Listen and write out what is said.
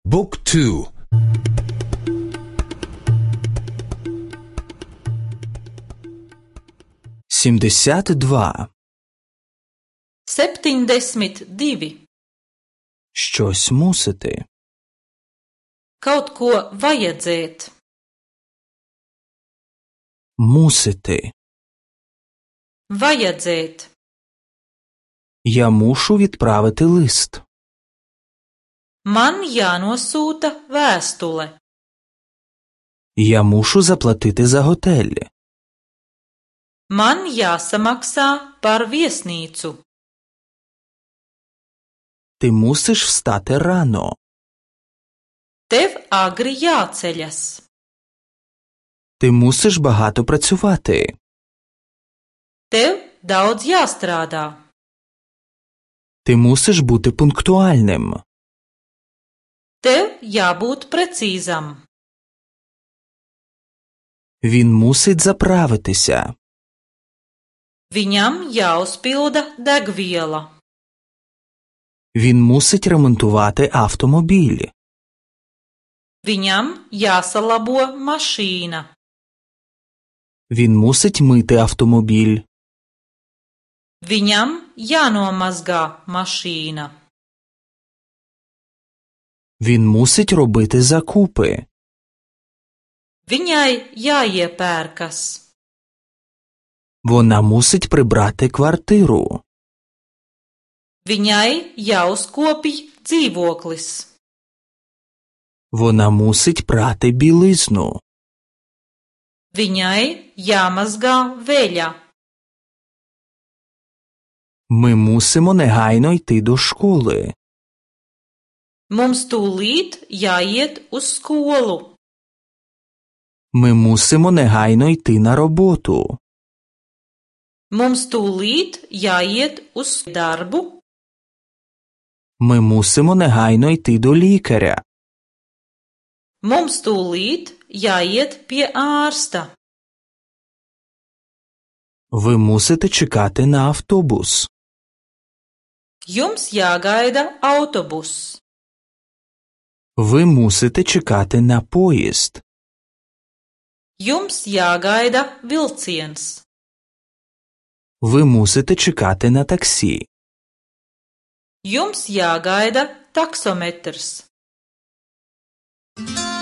Book 2 72 72. Щось мусити. Kaut ko vajadzēt. Мусити. Vajadzēt. Я мушу відправити лист. Man jānosūta vēstule. Я мушу заплатити за готель. Man jāsamaksā par viesnīcu. Ти мусиш встати рано. Tev agri jāceļas. Ти мусиш багато працювати. Tev daudz jāstrādā. Ти мусиш бути пунктуальним. Tev jābūt precīzam. Він мусить заправитися. Viņam jāuzpilda degviela. Він мусить ремонтувати автомобіль. Viņam jāsalabo mašīna. Він мусить мити автомобіль. Viņam jānomazgā mašīna. Він мусить робити закупи. Viņai jāiepērkas. Вона мусить прибрати квартиру. Viņai jāuzkopj dzīvoklis. Вона мусить прати білизну. Viņai jāmazgā veļa. Ми мусимо негайно йти до школи. Mums tūlīt jāiet uz skolu. Ми мусимо негайно йти на роботу. Mums tūlīt jāiet uz darbu. Ми мусимо негайно йти до лікаря. Mums tūlīt jāiet pie ārsta. Ви мусите чекати на автобус. Jums jāgaida autobus. Ви мусите чекати на поїзд. Jums jāgaida vilciens. Ви мусите чекати на таксі. Jums jāgaida taksometrs.